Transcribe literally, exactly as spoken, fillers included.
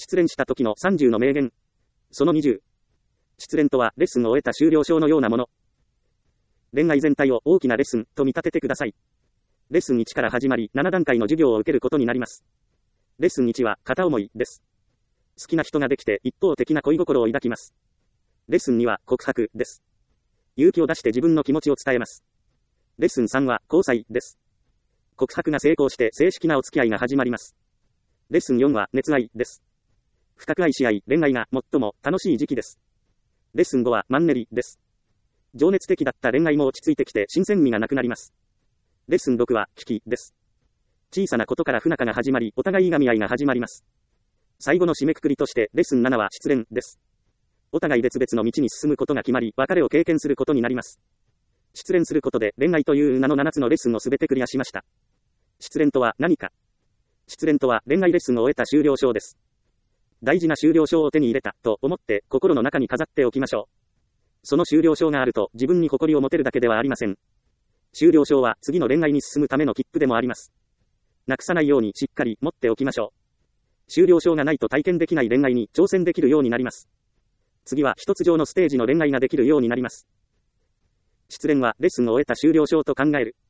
失恋した時のさんじゅうの名言。そのにじゅう。失恋とはレッスンを終えた終了証のようなもの。恋愛全体を大きなレッスンと見立ててください。レッスンいちから始まりなな段階の授業を受けることになります。レッスンいちは片思いです。好きな人ができて一方的な恋心を抱きます。レッスンには告白です。勇気を出して自分の気持ちを伝えます。レッスンさんは交際です。告白が成功して正式なお付き合いが始まります。レッスンよんは熱愛です。深く愛し合い恋愛が最も楽しい時期です。レッスンごはマンネリです。情熱的だった恋愛も落ち着いてきて新鮮味がなくなります。レッスンろくは危機です。小さなことから不仲が始まりお互いいがみ合いが始まります。最後の締めくくりとしてレッスンななは失恋です。お互い別々の道に進むことが決まり別れを経験することになります。失恋することで恋愛という名のななつのレッスンをすべてクリアしました。失恋とは何か。失恋とは恋愛レッスンを終えた終了証です。大事な終了証を手に入れたと思って心の中に飾っておきましょう。その終了証があると自分に誇りを持てるだけではありません。終了証は次の恋愛に進むための切符でもあります。なくさないようにしっかり持っておきましょう。終了証がないと体験できない恋愛に挑戦できるようになります。次は一つ上のステージの恋愛ができるようになります。失恋はレッスンを終えた終了証と考える。